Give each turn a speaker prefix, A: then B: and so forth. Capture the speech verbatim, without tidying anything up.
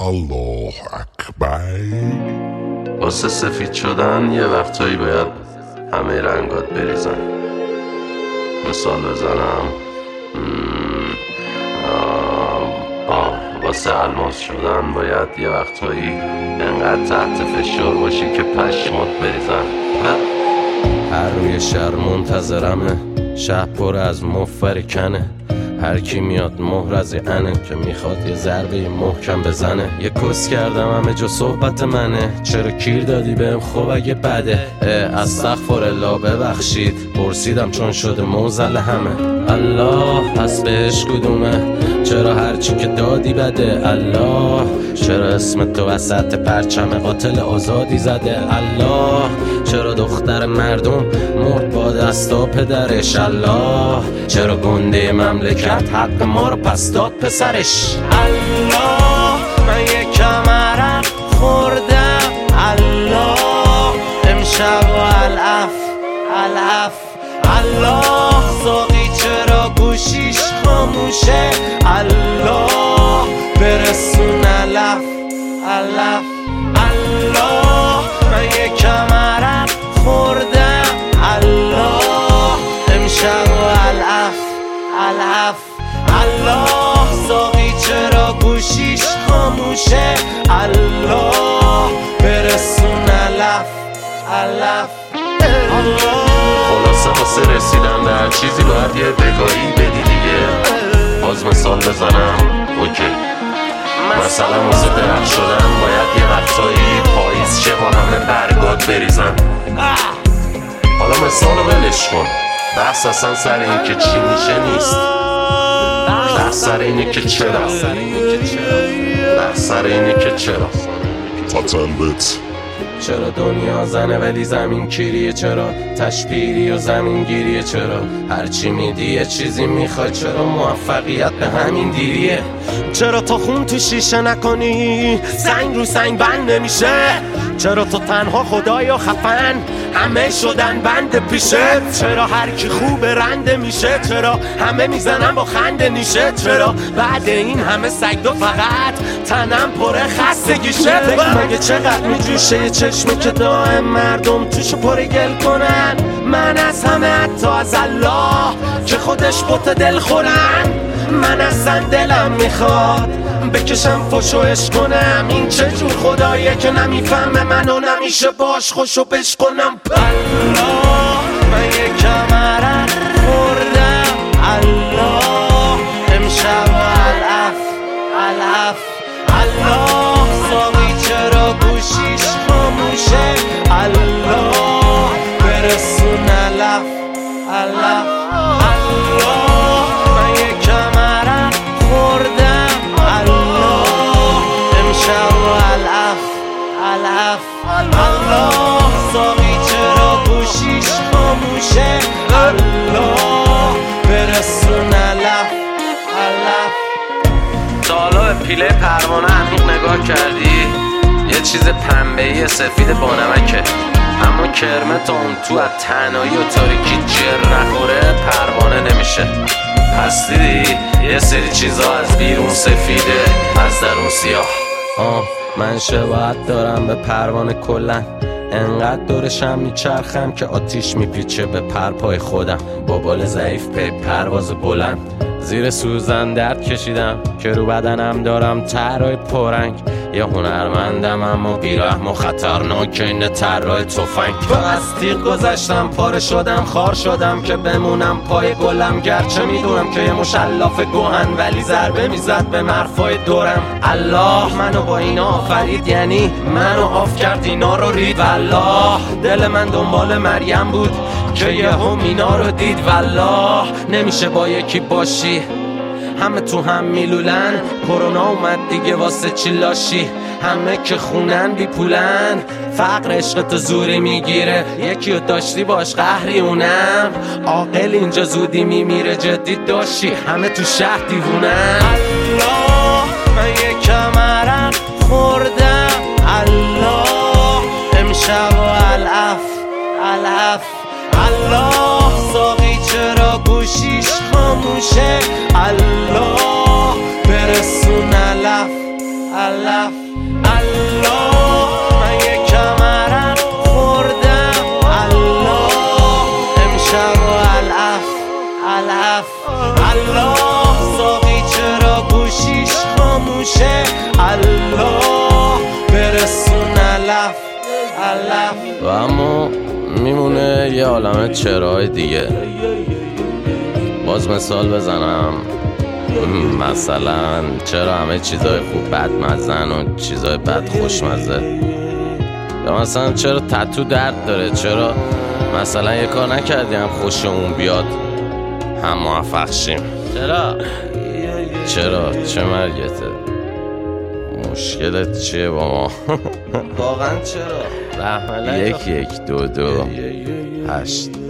A: الله اکبر.
B: واسه سفید شدن یه وقتایی باید همه رنگات بریزن. مثال بزنم آه, آه. واسه الماس شدن باید یه وقتایی انقدر تحت فشار باشی که پشمات بریزن. هر روی شهر منتظرمه، شهر پر از مفر کنه، هر کی میاد مهر از انه که میخواد یه ضربه محکم بزنه. یه کس کردم همه جا صحبت منه، چرا کیر دادی بهم خب اگه بده. استغفرالله ببخشید پرسیدم چون شده موزل همه. الله پس بهش کدومه؟ چرا هرچی که دادی بده؟ الله چرا اسم تو وسط پرچم قاتل آزادی زده؟ الله چرا دختر مردم مرد با دستا پدرش؟ الله چرا گنده مملکت حق ما رو پس داد پسرش؟ الله من یکم عرق خوردم، الله امشب و العف العف. الله ساقی چرا گوشیش خاموشه؟ الله برسون علف علف. الله من یکم عرق خوردم، الله امشب و العف العف. الله ساقی چرا گوشیش خاموشه؟ الله برسون علف علف. خلاصه واسه رسیدن به هر چیزی باید یه بگاهی بدی دیگه. باز مثال بزنم اوکی، مثلا واسه درخت شدن باید یه وقتایی پاییز شه با همه برگات بریزن. حالا مثال رو ولش کن، بحث اصلا سر این که چی میشه نیست، بحث سر اینه که چرا، بحث سر اینه که چرا.
A: تاتنبت
B: چرا دنیا زنه ولی زمین کیریه؟ چرا تشبیری و زمین گیریه؟ چرا هرچی میدی یه چیزی میخوای؟ چرا موفقیت به همین دیریه؟ چرا تو خون تو شیشه نکنی سنگ رو سنگ بند نمیشه؟ چرا تو تنها خدای و خفن همه شدن بند پیشه؟ چرا هر کی خوب رنده میشه؟ چرا همه میزنن با خنده نیشه؟ چرا بعد این همه سگدو فقط تنم پره خستگیشه؟ مگه چقدر میجوشه یه چشمه که دائم مردم توشو پره گل کنن؟ من از همه حتی از الله که خودش بوت دل خورن. من اصلا دلم میخواد بکشم فشوش کنم، این چه جور خداییه که نمیفهمه منو نمیشه باش خوشو بش کنم؟ الله من یکم عرق خوردم، الله امشب و العف العف. الله ساقی چرا گوشیش خاموشه؟ الله برسون علف علف. الله من یکم عرق خوردم، الله امشب و العف العف. الله ساقی چرا گوشیش خاموشه؟ الله برسون علف علف. تا حالا به پیله پروانه عمیق نگاه کردی؟ یه چیز پنبه‌ای سفید با نمکه، اما کرمه تا اون تو از تنهایی و تاریکی جر نخوره پروانه نمیشه. پس دیدی یه سری چیزا از بیرون سفیده از درون سیاه. آه من شباهت دارم به پروانه کلن، انقدر دورشم میچرخم که آتیش میپیچه به پرپای خودم. با بال ضعیف پی پرواز بلند زیر سوزن درد کشیدم که رو بدنم دارم طرای پرنگ. یه هنرمندم اما بیرحم و خطرناک این طرای تفنگ. از تیغ گذشتم پاره شدم خار شدم که بمونم پای گلم، گرچه میدونم که یه مشلاف گوهن ولی ضربه میزد به مرفای دورم. الله منو با اینا آفرید، یعنی منو آف کرد اینا رو رید. والله دل من دنبال مریم بود که یهو مینا رو دید. والله نمیشه با یکی باشی همه تو هم میلولن، کرونا اومد دیگه واسه چی لاشی؟ همه که خونن بی پولن، فقر عشقتو زوری میگیره، یکی رو داشتی باش قهری اونم. عاقل اینجا زودی میمیره جدی داشتی، همه تو شهر دیوونن. الله من یکم عرق خوردم، الله امشب و العف العف. الله ساقی چرا گوشیش خاموشه؟ الله برسون علف علف. علف الله من یکم عرق خوردم الله امشب و علف علف الله ساقی چرا گوشیش خاموشه الله برسون علف علف و اما میمونه یه عالمه چراهای دیگه. باز مثال بزنم، مثلا چرا همه چیزای خوب بد مزن و چیزای بد خوشمزه، یا مثلا چرا تتو درد داره، چرا مثلا یه کار نکردی هم خوشمون بیاد هم موفق شیم، چرا چرا چه مرگته، مشکلت چیه با ما؟ واقعا چرا؟ یک یک دو دو هشت